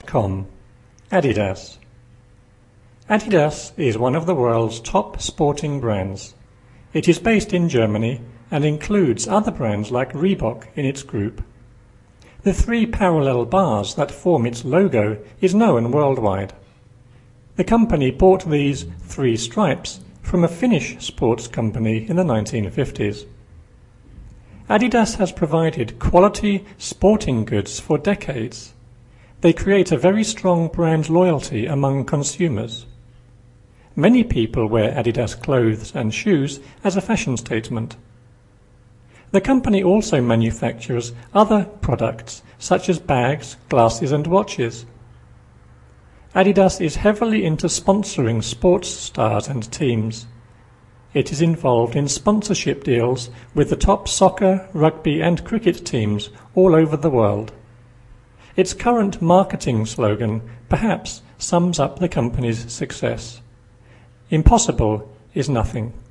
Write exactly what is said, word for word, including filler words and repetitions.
com. Adidas. Adidas is one of the world's top sporting brands. It is based in Germany and includes other brands like Reebok in its group. The three parallel bars that form its logo is known worldwide. The company bought these three stripes from a Finnish sports company in the nineteen fifties. Adidas has provided quality sporting goods for decades. They create a very strong brand loyalty among consumers. Many people wear Adidas clothes and shoes as a fashion statement. The company also manufactures other products such as bags, glasses and watches. Adidas is heavily into sponsoring sports stars and teams. It is involved in sponsorship deals with the top soccer, rugby and cricket teams all over the world. Its current marketing slogan perhaps sums up the company's success. Impossible is nothing.